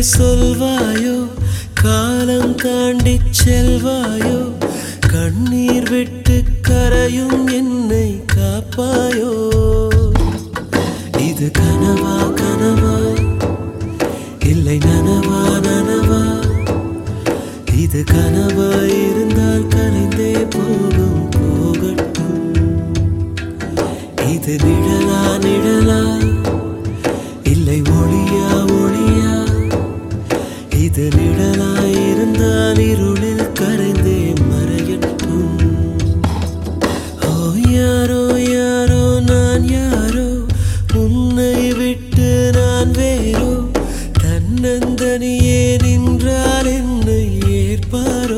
சொல்வாயோ காலம் தாண்டி செல்வாயோ கண்ணீர் விட்டு கரையும் என்னை காப்பாயோ இது கனவா கனவா இல்லை நனவா நனவா இது கனவா இருந்தால் கலைந்தே போகும் போகட்டும் இது நிழலா நிழலா இல்லை ஒளியா ஒளியா இது நிழலா இருந்தால் இருளில் கரைந்தே மறையட்டும் ஓ யாரோ யாரோ நான் யாரோ உன்னை விட்டு நான் வேறோ தன்னந்தனியே நின்றால் என்னை ஏற்பாரோ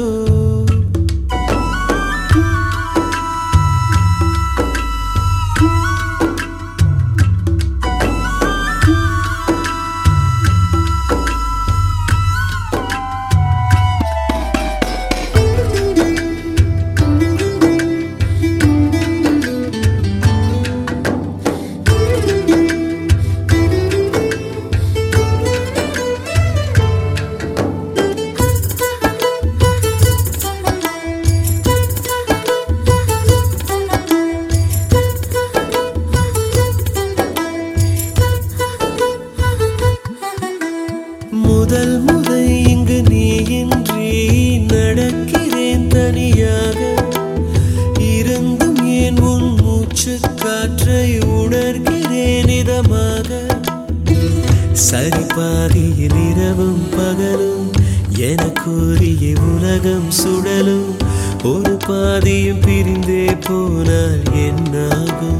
முதல் முறை இங்கு நீயின்றி நடக்கிறேன் தனியாக இருந்தும் ஏன் உன் மூச்சு காற்றை உணர்கிறேன் இதமாக சரி பாதியில் இரவும் பகலும் எனக்குரிய உலகம் சுடலும் ஒரு பாதியும் பிரிந்தே போனால் என்னாகும்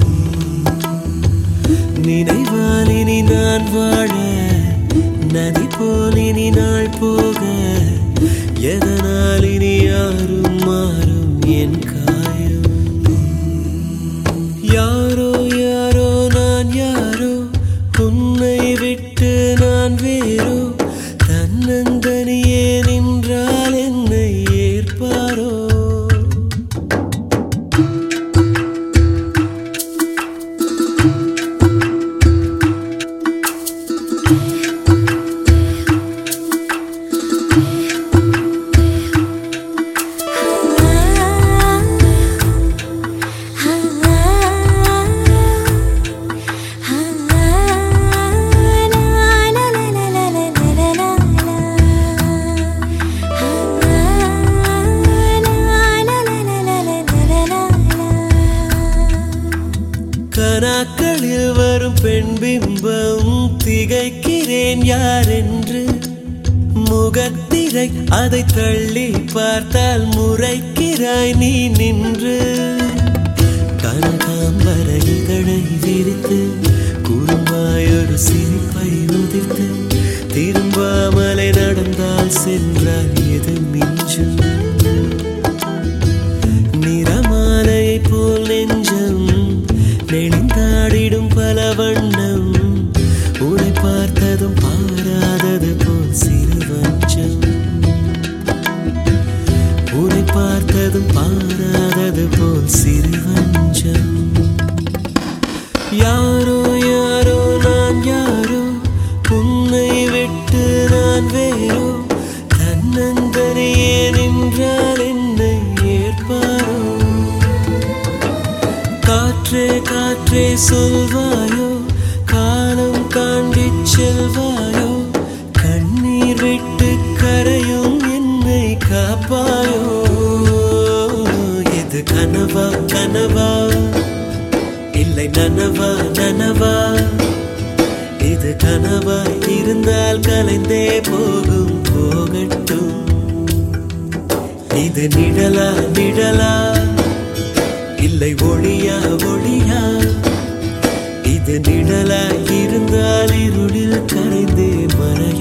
நினைவால் இனி நான் வாழ நதி போல் இனி நாள் போக எதனால் இனி யாரும் மாறும் என் காயம் யாரோ யாரோ நான் யாரோ உன்னை விட்டு நான் வேறோ தன்னந்தனியே நின்றால் என்னை ஏற்பாரோ கனாக்களில் வரும் பெண் பிம்பம் திகைக்கிறேன் யார் என்று முகத்திரை அதை தள்ளி பார்த்தால் முறைக்கிறாய் நீ நின்று கனகாம்பர இதழை விரித்து குறும்பாயொரு சிரிப்பை உதிர்த்து திரும்பாமலை நடந்தால் சென்றால் எது மிஞ்சும் நிறமாலையை போல் நெஞ்சம் நெளிந்தாடிடும் பல வண்ணம் உன்னை பார்த்ததும் பாராதது போல் சிறு வஞ்சம் உன்னை பார்த்ததும் பாராதது போல் சிறு வஞ்சம் யாரோ யாரோ நான் யாரோ உன்னை விட்டு நான் வேறோ தன்னந்தனியே நின்றால் என்னை ஏற்பாரோ காற்றே காற்றே சொல்வாயோ காலம் தாண்டி செல்வாயோ கண்ணீர் விட்டு கரையும் என்னை காப்பாயோ இது கனவா கனவா இல்லை நனவா நனவா இது கனவா இருந்தால் கலைந்தே போகும் போகட்டும் இது நிழலா நிழலா இல்லை ஒளியா ஒளியா இது நிழலா இருந்தால் இருளில் கரைந்தே மறை